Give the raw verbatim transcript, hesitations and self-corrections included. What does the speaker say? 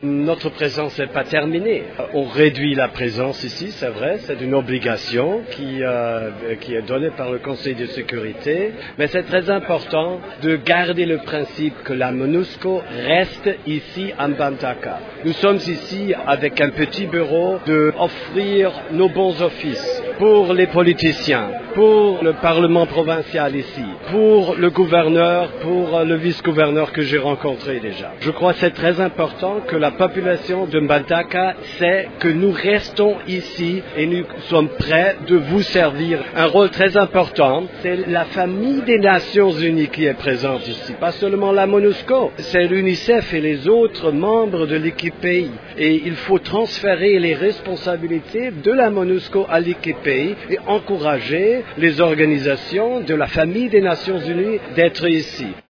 Notre présence n'est pas terminée. On réduit la présence ici, c'est vrai, c'est une obligation qui, euh, qui est donnée par le Conseil de sécurité, mais c'est très important de garder le principe que la MONUSCO reste ici à Mbandaka. Nous sommes ici avec un petit bureau de offrir nos bons offices pour les politiciens, pour le Parlement provincial ici, pour le gouverneur, pour le vice-gouverneur que j'ai rencontré déjà. Je crois que c'est très important que la population de Mbandaka sait que nous restons ici et nous sommes prêts de vous servir. Un rôle très important, c'est la famille des Nations Unies qui est présente ici, pas seulement la MONUSCO, c'est l'UNICEF et les autres membres de l'équipe pays. Et il faut transférer les responsabilités de la MONUSCO à l'équipe pays et encourager les organisations de la famille des Nations Unies d'être ici.